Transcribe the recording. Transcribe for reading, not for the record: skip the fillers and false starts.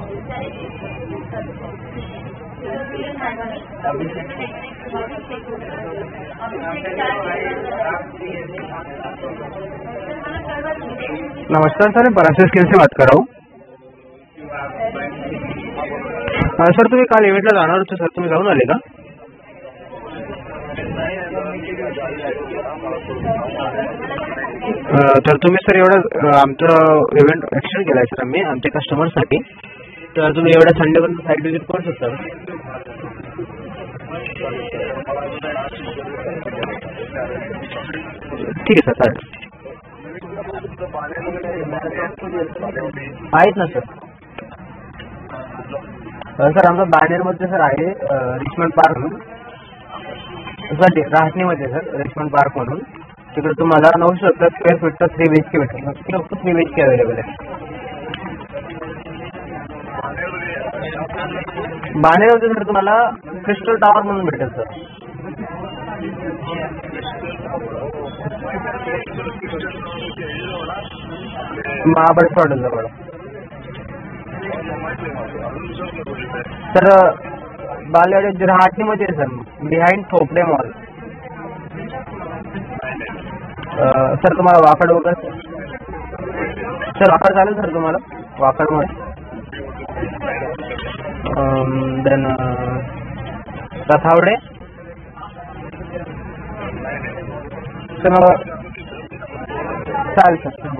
नमस्कार सर, मैं पराशर स्किल से बात कर रहा हूँ। सर तुम्ही काल इव्हेंटला जाणार होते सर, तुम्ही जाऊन आले का? तर तुम्ही सर एवढं आमचं इव्हेंट एक्सटेंड केलाय सर आम्ही आमच्या कस्टमरसाठी, तर तुम्ही एवढ्या संडेपर्यंत साईट व्हिजिट करू शकता. ठीक आहे सर, चालेल. आहेत ना सर. सर आमचं बाणेरमध्ये सर आहे रिचमंड पार्क म्हणून, सर राहटणीमध्ये सर रिचमंड पार्क म्हणून. तिकडे तुम्हाला 970 स्क्वेअर फीटचा 3 BHK भेटेल. 3 BHK अवेलेबल आहे. बाणेरमध्ये सर तुम्हाला क्रिस्टल टॉवर म्हणून भेटेल सर. महाबळेश्वर हॉटेल जवळ सर. बालेवाडी राहटणीमध्ये आहे sir, behind Thopte mall. Sir तुम्हाला वाकड वगैरे सर वाकड चालेल सर तुम्हाला वाकडमध्ये. देन रथावडे सर चालेल सर.